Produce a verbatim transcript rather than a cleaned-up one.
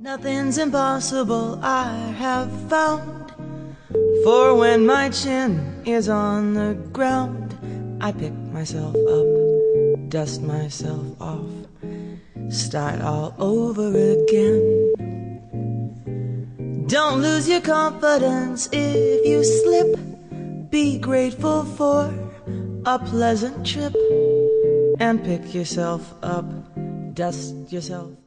Nothing's impossible, I have found. For when my chin is on the ground, I pick myself up, dust myself off, start all over again. Don't lose your confidence if you slip. Be grateful for a pleasant trip, and pick yourself up, dust yourself